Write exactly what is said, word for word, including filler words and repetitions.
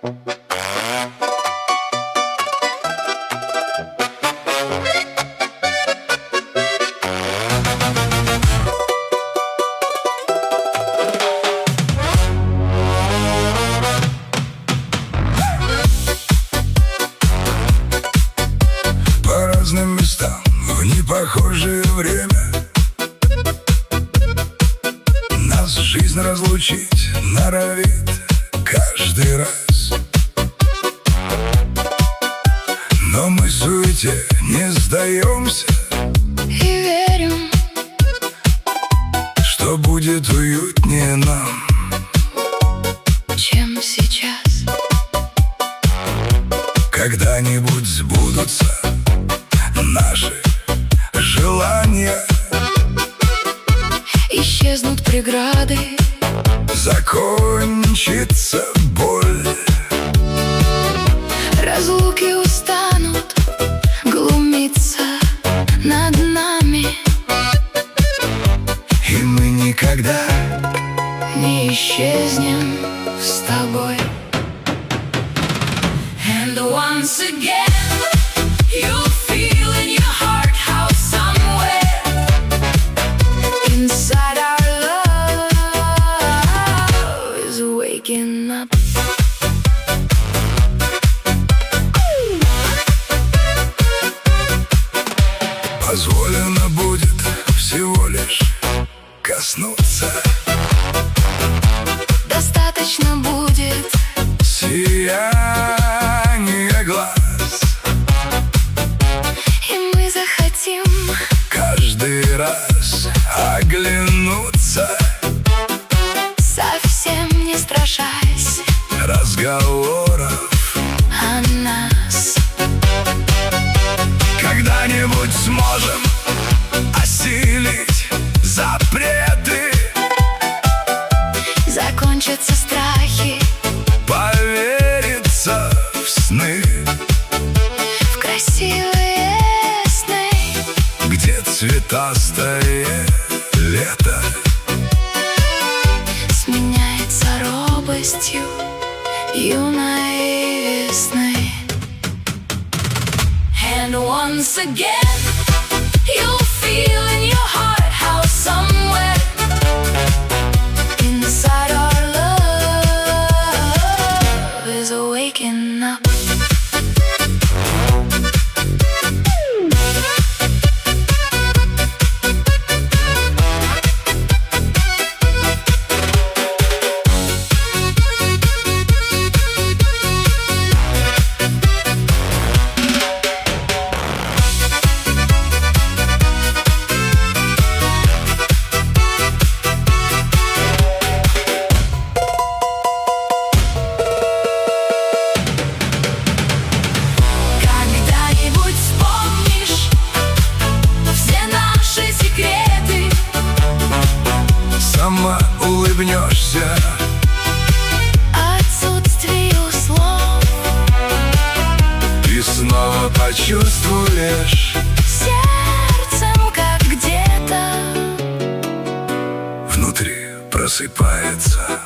По разным местам в непохожее время нас жизнь разлучить норовит каждый раз. Но мы в суете не сдаемся и верим, что будет уютнее нам, чем сейчас. Когда-нибудь сбудутся наши желания, исчезнут преграды, закончится боль. разлуки устанут глумиться над нами, И мы никогда не исчезнем с тобой. And once again you'll feel in your heart how somewhere inside our love is waking up. позволено будет всего лишь коснуться. Достаточно будет сияние глаз, и мы захотим каждый раз оглянуться, совсем не страшась разговоров о нас. Когда-нибудь сможем осилить запреты, Закончатся страхи, повериться в сны, в красивые сны, где цветастое лето сменяется робостью юной весны. And once again you'll feel in your heart how somewhere inside our love is waking up. Когда-нибудь вспомнишь все наши секреты, сама улыбнешься отсутствию слов, и снова почувствуешь сердцем, как где-то внутри просыпается